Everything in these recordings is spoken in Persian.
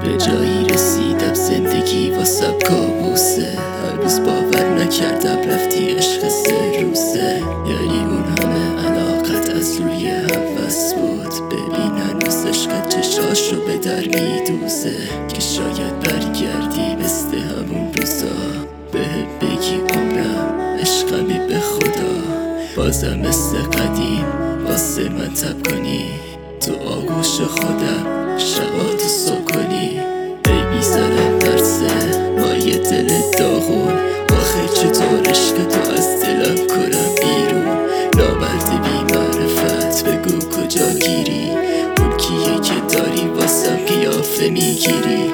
به جایی رسیدم زندگی واسم کابوسه، هر روز باور نکردم رفتی عشق 3 روزه. یعنی اون همه علاقت از روی هوس بود، ببین هنوز عشقت چشاشو به در میدوزه. که شاید برگردی مثل همون روزا، بهم بگی عمرم عشقمی به خدا. بازم مثل قدیم واسه من تب کنی، تو آغوش خودم شباتو صبح کنی. ای میزنم درسه مایه دل داغون، آخه چطور عشق تو از دلم کنم بیرون. نامرد بی معرفت بگو کجا گیری، اون کیه که داری واسم قیافه میگیری.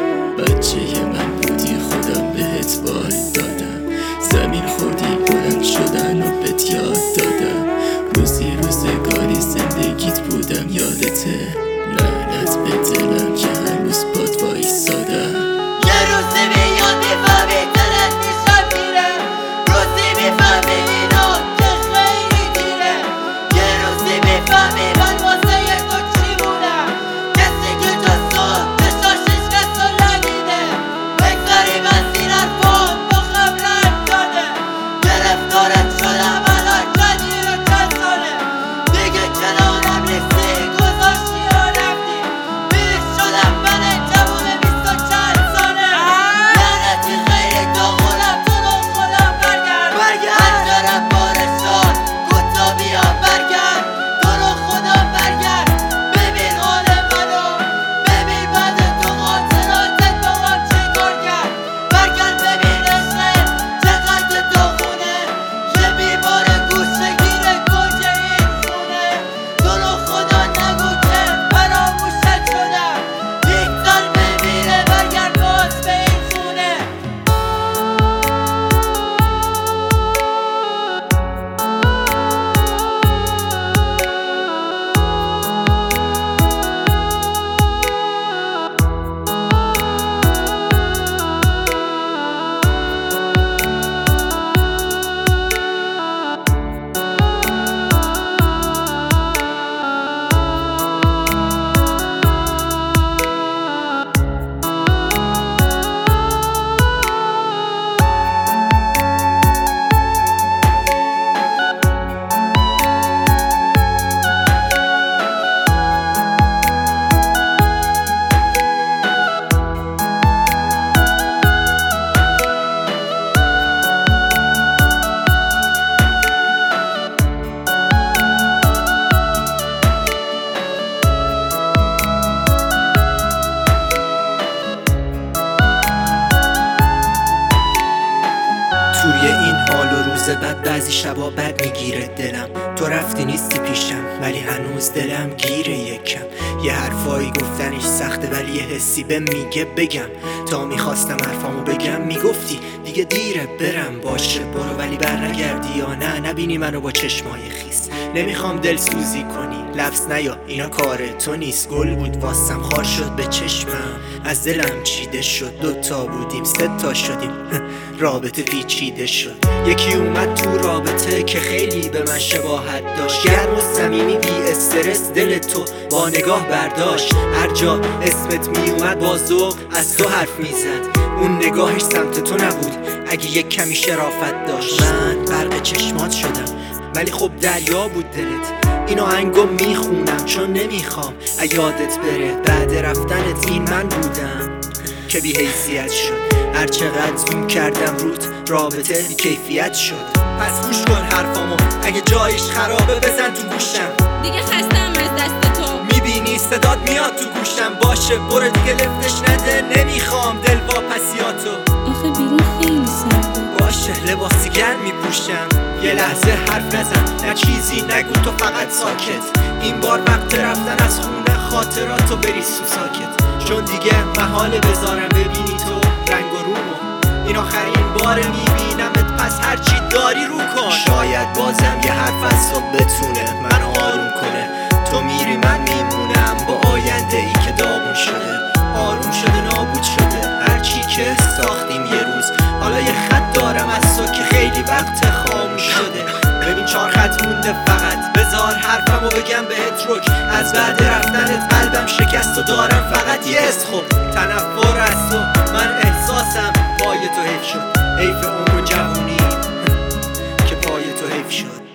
بچه من بودی خودم بهت بار دادم، زمین خوردی بلند شدن و بهت یاد دادم. روزی روزگاری زندگیت بودم یادته، لعنت به دلم که هنوز باد وایسادم. یه روزی میاد میفهمی دلت میشم میره، روزی میفهمی اینا که خیلی دیره. یه روزی میفهمی من واسه تو چی بودم، کسی که جز تو چشاشش کسو ندیده. بگذاریم از این حرفان مخم رنگ داده، گرفتارت شدم الان چندی رو چند ساله. دیگه کنارم نیستی گذاشتی و رفتی، بیش شدم من جوون 20 و چند ساله. لعنتی خیلی داغونم تو رو خودم برگرد، پنجرم باره شد گوتا بیا برگرد. تو رو خودم برگرد، ببین حال منو، ببین بعد تو خاطراتت با من چه کار کرد. برگرد ببین عشقت چقدر داغونه، یه بیمار گوشه گیره گوجه این خونه. تو رو خدا نگو که فراموشت شدم، یک سال بمیره برگرد باز به این خونه. توی این حال و روز بعد بعضی شبا بد میگیره دلم، تو رفتی نیستی پیشم ولی هنوز دلم گیره یکم. یه حرفایی گفتنش سخته ولی یه حسی به میگه بگم. تا میخواستم حرفامو بگم میگفتی دیگه دیره برم. باشه برو ولی بر نگردی یا نه نبینی منو با چشمای خیس. نمیخوام دلسوزی کنی لفظ نیا اینا کار تو نیست. گل بود واسم خار شد به چشمم، از دلم چیده شد. 2 تا بودیم 3 تا شدیم رابطه پیچیده شد. یکی اومد تو رابطه که خیلی به من شباهت داشت، گرم و صمیمی بی استرس دل تو با نگاه برداشت. هر جا اسمت می اومد با ذوق از تو حرف میزد، اون نگاهش سمت تو نبود اگه یک کمی شرافت داشت. من غرق چشمات شدم ولی خب دریا بود دلت. این آهنگو میخونم چون نمیخوام یادت بره. بعد رفتنت این من بودم که بی حیثیت شد. هر چقدر زوم کردم روت رابطه بی کیفیت شد. پس گوش کن حرفامو اگه جایش خرابه بزن تو گوشم. دیگه خستم از دست تو، میبینی صدات میاد تو گوشم. باشه برو دیگه لفتش نده، نمیخوام دل واپسیاتو. آخه بیرون خیلی سرده. باشه لباسی گرم میپوشم. یه لحظه حرف نزن نه چیزی نگو تو فقط ساکت. این بار وقت رفتن از خونه خاطراتو بریز تو ساکت. چون دیگه محاله بذارم ببینی تو رنگ و رومو. این آخرین بار میبینمت پس هرچی داری رو کن. شاید بازم یه حرف از تو بتونه منو آروم کنه. تو میری من میمونم با آینده ای که داغون شده. آروم شده نابود شده هرچی که ساختیم یه روز. حالا یه خط دارم از تو که خیلی وقت خاموش شده. ببین 4 خط مونده فقط، بذار حرفمو بگم بهت رک. از بعد رفتنت قلبم شکست و دارم فقط یه حس. خب تنفر از تو، من احساسم پای تو حیف شد. حیف عمر و جوونی که پای تو حیف شد.